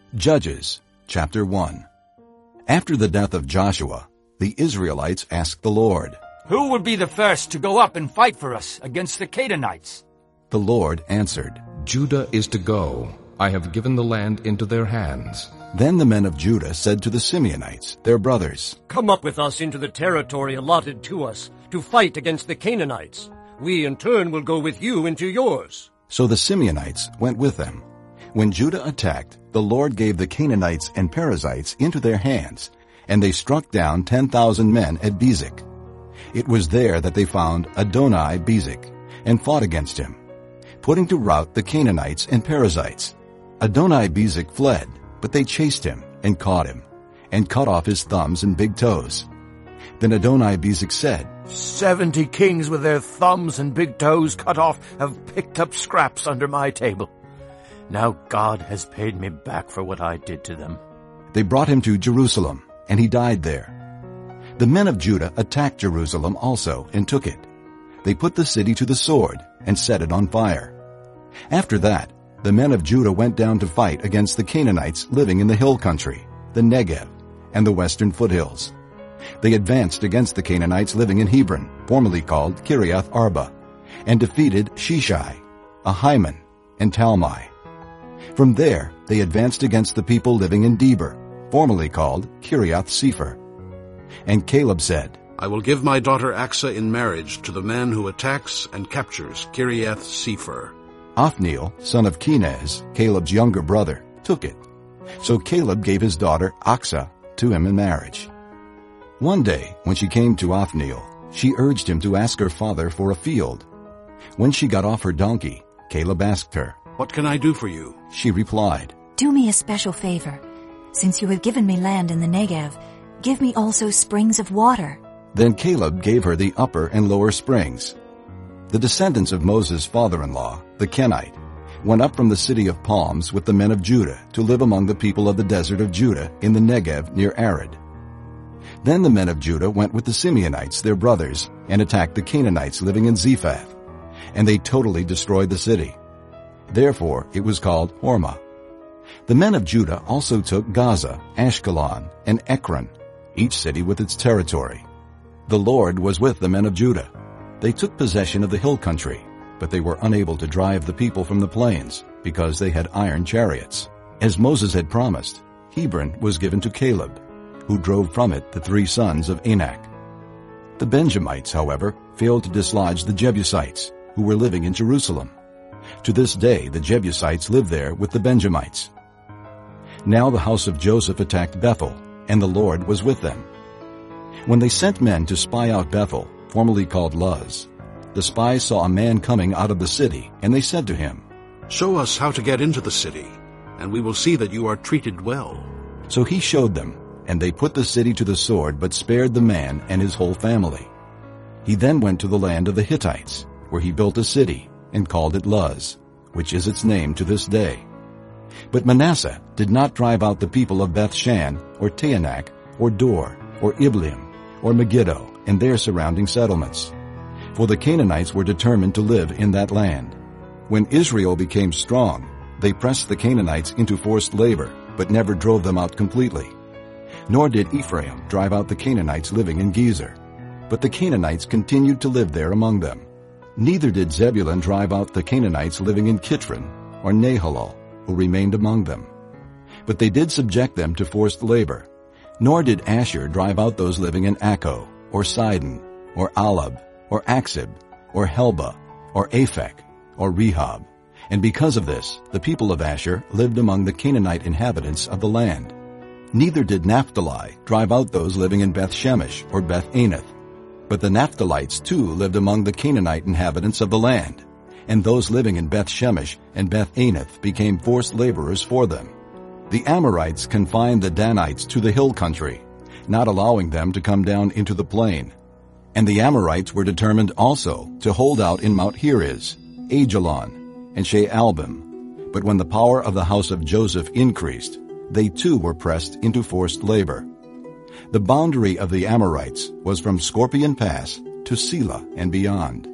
Judges, chapter 1. After the death of Joshua, the Israelites asked the Lord, "Who would be the first to go up and fight for us against the Canaanites?" The Lord answered, Judah is to go. I have given the land into their hands. Then the men of Judah said to the Simeonites, their brothers, "Come up with us into the territory allotted to us to fight against the Canaanites. We in turn will go with you into yours." So the Simeonites went with them. When Judah attacked, the Lord gave the Canaanites and Perizzites into their hands, and they struck down 10,000 men at Bezek. It was there that they found Adoni-Bezek, and fought against him, putting to rout the Canaanites and Perizzites. Adoni-Bezek fled, but they chased him and caught him, and cut off his thumbs and big toes. Then Adoni-Bezek said, 70 kings with their thumbs and big toes cut off have picked up scraps under my table. Now God has paid me back for what I did to them. They brought him to Jerusalem, and he died there. The men of Judah attacked Jerusalem also and took it. They put the city to the sword and set it on fire. After that, the men of Judah went down to fight against the Canaanites living in the hill country, the Negev, and the western foothills. They advanced against the Canaanites living in Hebron, formerly called Kiriath Arba, and defeated Sheshai, Ahiman, and Talmai. From there, they advanced against the people living in Debir, formerly called Kiriath Sepher. And Caleb said, I will give my daughter Achsah in marriage to the man who attacks and captures Kiriath Sepher. Othniel, son of Kenaz, Caleb's younger brother, took it. So Caleb gave his daughter Achsah to him in marriage. One day, when she came to Othniel, she urged him to ask her father for a field. When she got off her donkey, Caleb asked her, What can I do for you? She replied, Do me a special favor. Since you have given me land in the Negev, give me also springs of water. Then Caleb gave her the upper and lower springs. The descendants of Moses' father-in-law, the Kenite, went up from the city of palms with the men of Judah to live among the people of the desert of Judah in the Negev near Arad. Then the men of Judah went with the Simeonites, their brothers, and attacked the Canaanites living in Zephath, and they totally destroyed the city. Therefore it was called Hormah. The men of Judah also took Gaza, Ashkelon, and Ekron, each city with its territory. The Lord was with the men of Judah. They took possession of the hill country, but they were unable to drive the people from the plains, because they had iron chariots. As Moses had promised, Hebron was given to Caleb, who drove from it the 3 sons of Anak. The Benjamites, however, failed to dislodge the Jebusites, who were living in Jerusalem. To this day the Jebusites live there with the Benjamites. Now the house of Joseph attacked Bethel, and the Lord was with them. When they sent men to spy out Bethel, formerly called Luz, the spies saw a man coming out of the city, and they said to him, Show us how to get into the city, and we will see that you are treated well. So he showed them, and they put the city to the sword, but spared the man and his whole family. He then went to the land of the Hittites, where he built a city, and called it Luz, which is its name to this day. But Manasseh did not drive out the people of Bethshan, or Taanach, or Dor, or Ibleam, or Megiddo, and their surrounding settlements. For the Canaanites were determined to live in that land. When Israel became strong, they pressed the Canaanites into forced labor, but never drove them out completely. Nor did Ephraim drive out the Canaanites living in Gezer, but the Canaanites continued to live there among them. Neither did Zebulun drive out the Canaanites living in Kitron or Nahalal, who remained among them. But they did subject them to forced labor. Nor did Asher drive out those living in Akko, or Sidon, or Alab, or Aksib, or Helba, or Aphek, or Rehob. And because of this, the people of Asher lived among the Canaanite inhabitants of the land. Neither did Naphtali drive out those living in Beth-Shemesh or Beth-Anath. But the Naphtalites too lived among the Canaanite inhabitants of the land, and those living in Beth-Shemesh and Beth-Anath became forced laborers for them. The Amorites confined the Danites to the hill country, not allowing them to come down into the plain. And the Amorites were determined also to hold out in Mount Heriz, Ajalon, and Shealbim. But when the power of the house of Joseph increased, they too were pressed into forced labor. The boundary of the Amorites was from Scorpion Pass to Selah and beyond.